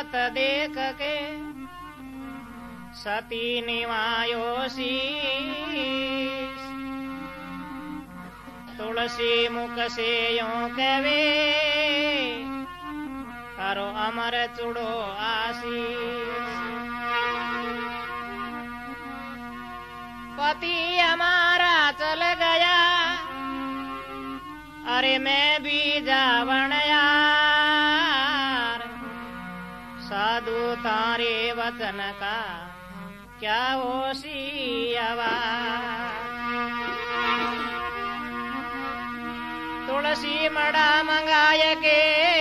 आवत देख के सती निवायो शीश। तुलसी मुख से यूं कहवे करो अमर चुड़ो आशीष। पति हमारा चल गया अरे मैं भी जावण यार। साधु तारे वचन का क्या होशी आवाज। तुलसी मड़ा मंगाय के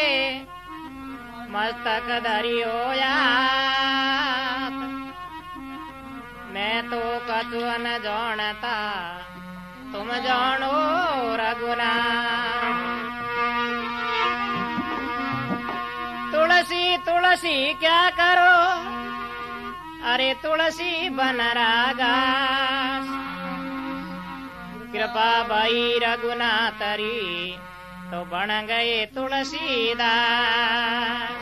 मस्तक धरियो यात। मैं तो कछु न जानता तुम जानो रघुनाथ। तुलसी तुलसी क्या करो अरे तुलसी बन रागास। कृपा भई रघुनाथरी तो बन गए तुलसीदास।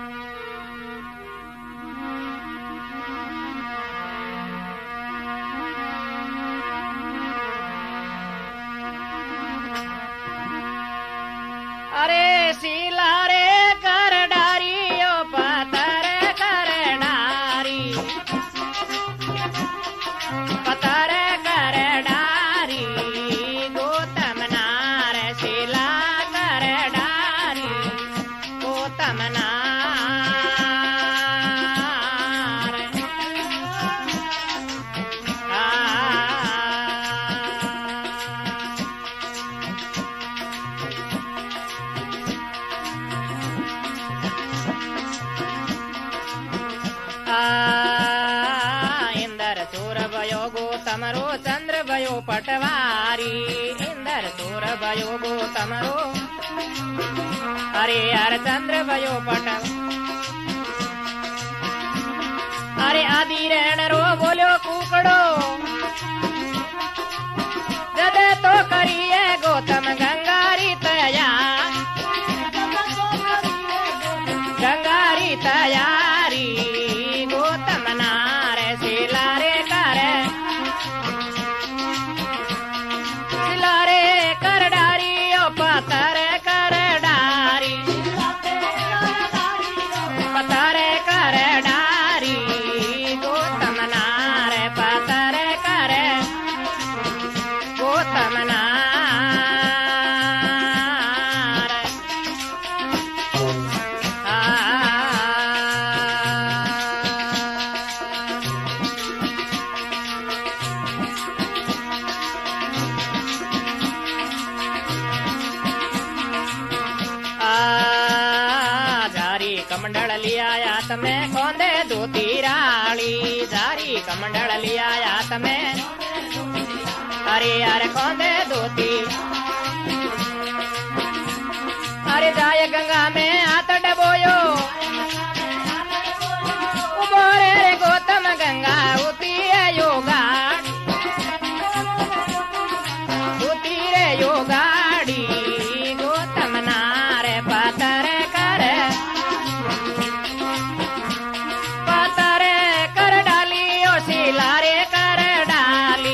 अरे शीला रे कर डारियो पतर कर डारी। पतर कर डारी गौतम नार शीला कर डारी। गौतम नार इंदर चोर भयो गौतमरो चंद्र भयो पटवारी। इंदर चोर भयो गौतमरो अरे यार चंद्र भयो पटवारी। अरे आदि रहन रो बोलो कुकड़ो जदे तो करिए गौतम गंगारी तैयार। गंगारी तैयारी गौतम नार शीला रे कर। शीला रे कर डारी ओ पतर कर डारी। पतर कर डारी गौतम नार पतर कर। गौतम नार जारी कमंडल लिया यात में खोंदे धोती राली। जारी कमंडल लिया यात में अरे यार खोंदे धोती। अरे जाय गंगा में हाथ डबोयो उबोरे रे गौतम गंगा उती है योगा। उती रे योगाड़ी गौतम नार पतर कर। पतर कर डाली ओ शीला रे कर डाली।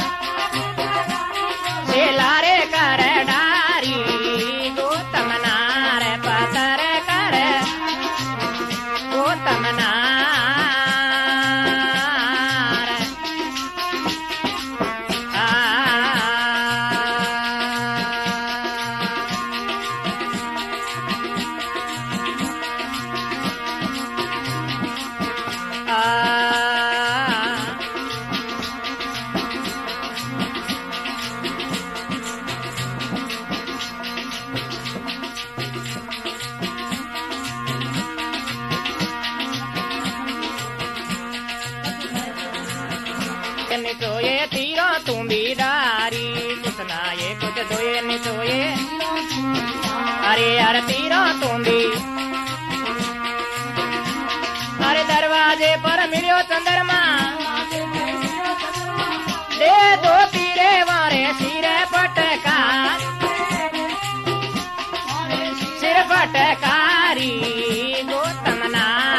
शीला रे कर डारी गौतम नार पतर कर। गौतम नार निचोए तीरो तुम भी डारी। कुछ ना ये कुछ धोए निचोए अरे यार तीरो तुम भी। अरे दरवाजे पर मिलियो चंद्रमा दे दो तीरे वारे सिरे पटका। सिर पटकारी गौतम नार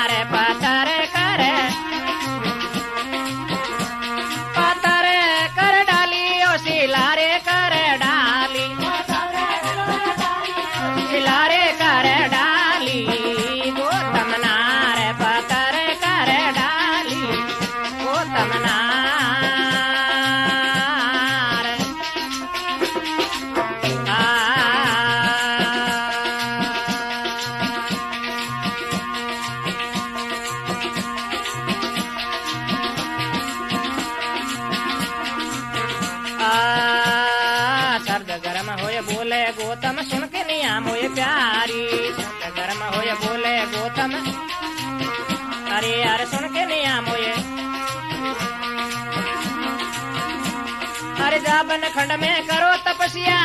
में करो तपस्या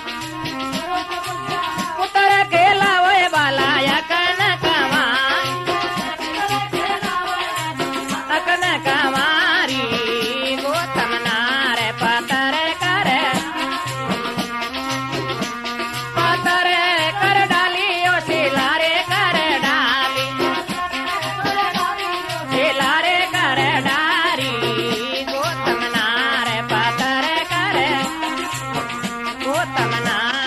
पुत्र के लावे बाला या कन कमारी गौतम नारे पतर कर डाली ओ सिलारे कर डाली सिलारे कर डारी गौतम नारे पतर कर गौतम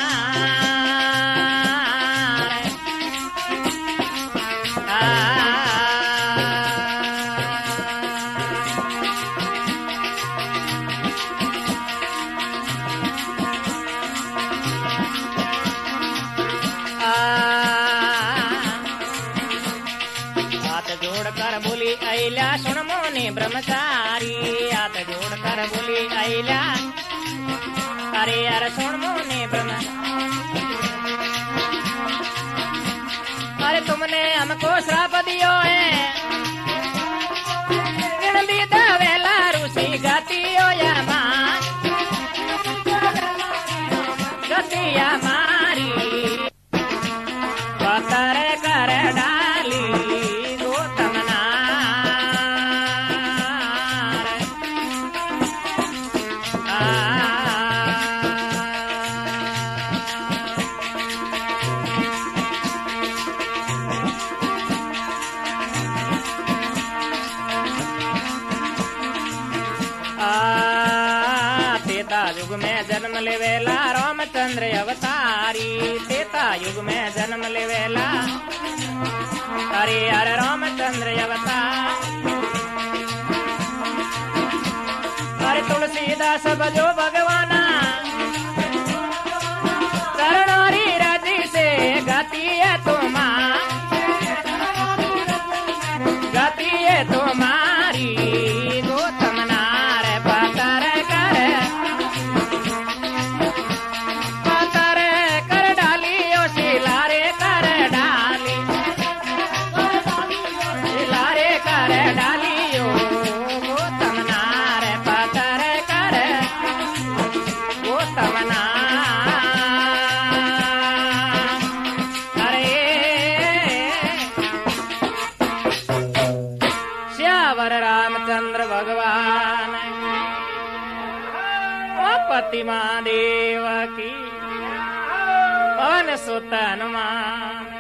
जोड़कर बोली अहिल्या सुन मोने ब्रह्मचारी हाथ जोड़कर बोली अहिल्या अरे यार सुन मोने ब्रह्म अरे तुमने हमको श्राप दियो है वेला ऋषि गतियो या मां गतिया मारी पतर कर डाली तेता युग में जन्म लेवेला रामचंद्र अवतारी तेता युग में जन्म लेवेला अरे अरे रामचंद्र अवतार अरे तुलसीदास बजो भगवाना शरणारी राजी से गति है तुम्हारी गौतम नारे पतर कर डाली ओ सिलारे कर डाली सिलारे कर डाली ओ गौतम नारे पतर कर गौतम रामचंद्र भगवान पति महादेव की पवन सुत हनुमान